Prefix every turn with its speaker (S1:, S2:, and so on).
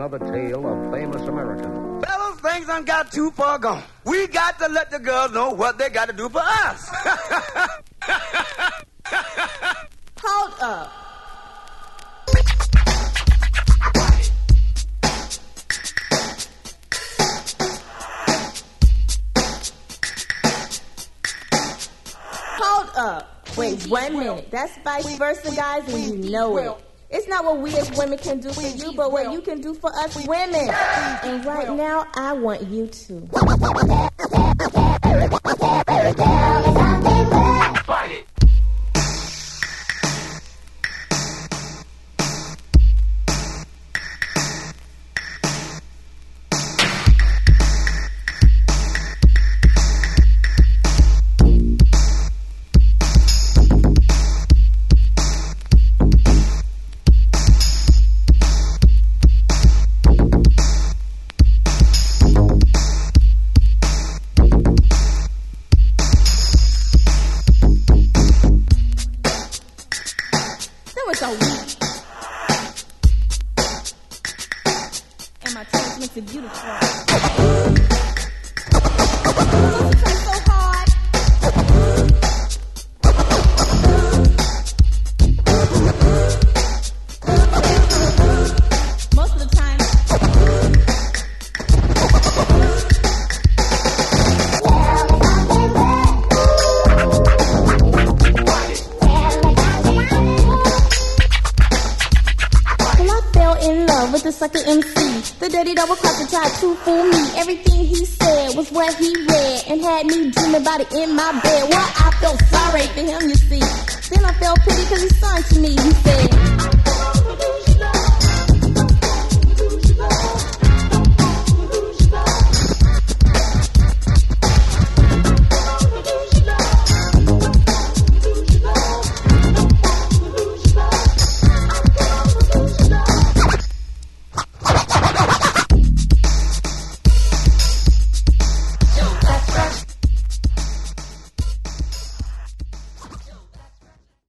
S1: another tale of famous Americans.
S2: Fellas, things done got too far gone. We got to let the girls know what they got to do for us.
S3: Hold up. Hold up. Wait 1 minute. That's vice versa, guys, and you know it. It's not what we as women can do for you, but what you can do for us women. And right now, I want you to.
S2: Fight it.
S3: And my toes makes it beautiful. Most of the time. In love with the sucker MC, the dirty double crosser tried to fool me. Everything he said was what he read and had me dreaming about it in my bed. Well, I felt sorry for him, you see. Then I felt pity because he's son to me. He said,